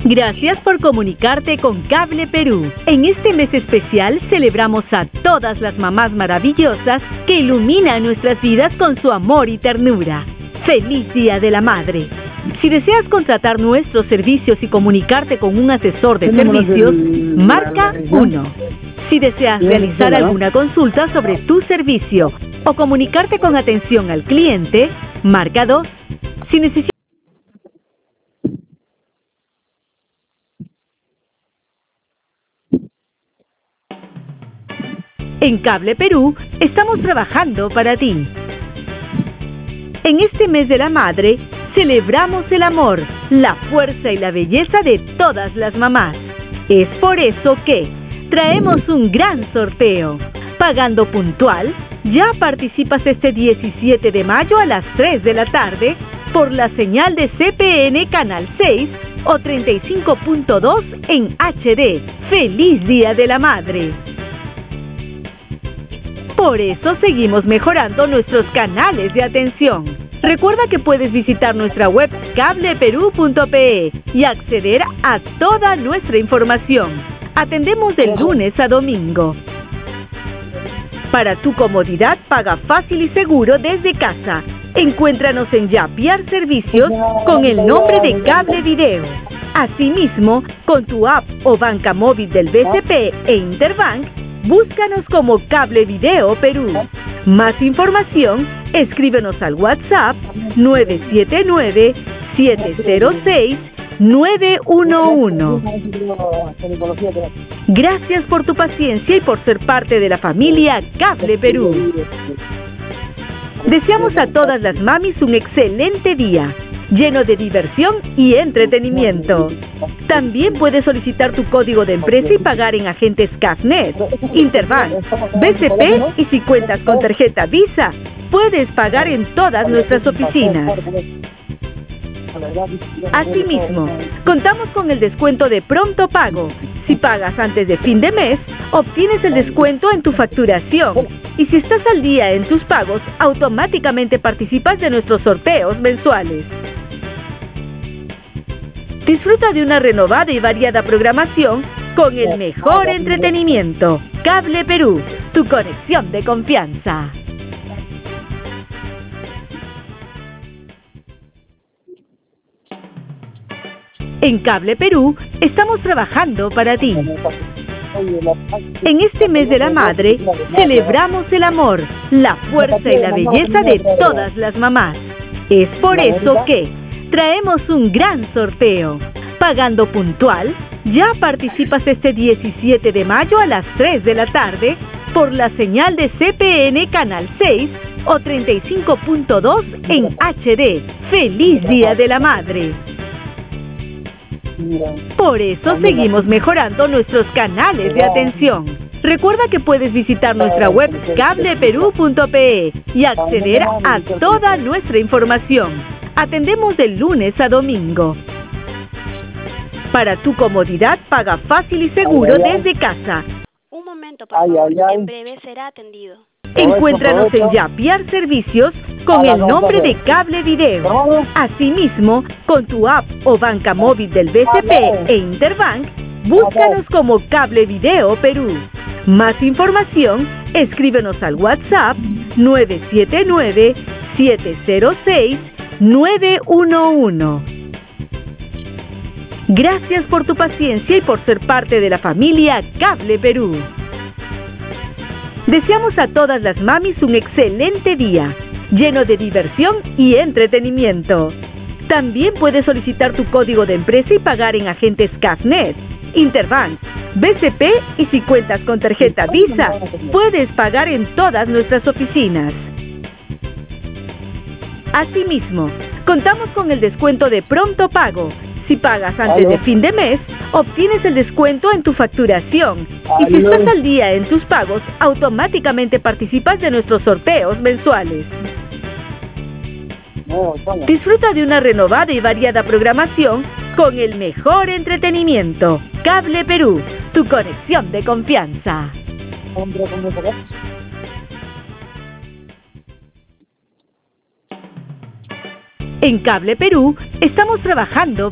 Gracias por comunicarte con Cable Perú. En este mes especial celebramos a todas las mamás maravillosas que iluminan nuestras vidas con su amor y ternura. ¡Feliz Día de la Madre! Si deseas contratar nuestros servicios y comunicarte con un asesor de servicios, marca 1. Si deseas realizar alguna consulta sobre tu servicio o comunicarte con atención al cliente, marca 2. Si necesitas En Cable Perú, estamos trabajando para ti. En este mes de la madre, celebramos el amor, la fuerza y la belleza de todas las mamás. Es por eso que traemos un gran sorteo. Pagando puntual, ya participas este 17 de mayo a las 3 de la tarde por la señal de CPN Canal 6 o 35.2 en HD. ¡Feliz Día de la Madre! Por eso seguimos mejorando nuestros canales de atención. Recuerda que puedes visitar nuestra web cableperu.pe y acceder a toda nuestra información. Atendemos de lunes a domingo. Para tu comodidad, paga fácil y seguro desde casa. Encuéntranos en Yapiar Servicios con el nombre de Cable Video. Asimismo, con tu app o banca móvil del BCP e Interbank, búscanos como Cable Video Perú. Más información, escríbenos al WhatsApp 979-706-911. Gracias por tu paciencia y por ser parte de la familia Cable Perú. Deseamos a todas las mamis un excelente día, lleno de diversión y entretenimiento. También puedes solicitar tu código de empresa y pagar en agentes CAFNET, Interbank, BCP y si cuentas con tarjeta Visa, puedes pagar en todas nuestras oficinas. Asimismo, contamos con el descuento de pronto pago. Si pagas antes de fin de mes, obtienes el descuento en tu facturación. Y si estás al día en tus pagos, automáticamente participas de nuestros sorteos mensuales. Disfruta de una renovada y variada programación con el mejor entretenimiento. Cable Perú, tu conexión de confianza. En Cable Perú, estamos trabajando para ti. En este mes de la madre, celebramos el amor, la fuerza y la belleza de todas las mamás. Es por eso que traemos un gran sorteo. Pagando puntual, ya participas este 17 de mayo a las 3 de la tarde por la señal de CPN Canal 6 o 35.2 en HD. ¡Feliz Día de la Madre! Por eso seguimos mejorando nuestros canales de atención. Recuerda que puedes visitar nuestra web cableperu.pe y acceder a toda nuestra información. Atendemos de lunes a domingo. Para tu comodidad, paga fácil y seguro desde casa. Un momento, por favor. En breve será atendido. Encuéntranos en Yapiar Servicios con el nombre de Cable Video. Asimismo, con tu app o banca móvil del BCP e Interbank, búscanos como Cable Video Perú. Más información, escríbenos al WhatsApp 979-706-911. Gracias por tu paciencia y por ser parte de la familia Cable Perú. Deseamos a todas las mamis un excelente día, lleno de diversión y entretenimiento. También puedes solicitar tu código de empresa y pagar en agentes CAFNET, Interbank, BCP y si cuentas con tarjeta Visa, puedes pagar en todas nuestras oficinas. Asimismo, contamos con el descuento de pronto pago. Si pagas antes de fin de mes, obtienes el descuento en tu facturación. Y si estás al día en tus pagos, automáticamente participas de nuestros sorteos mensuales. Disfruta de una renovada y variada programación con el mejor entretenimiento. Cable Perú, tu conexión de confianza. En Cable Perú, estamos trabajando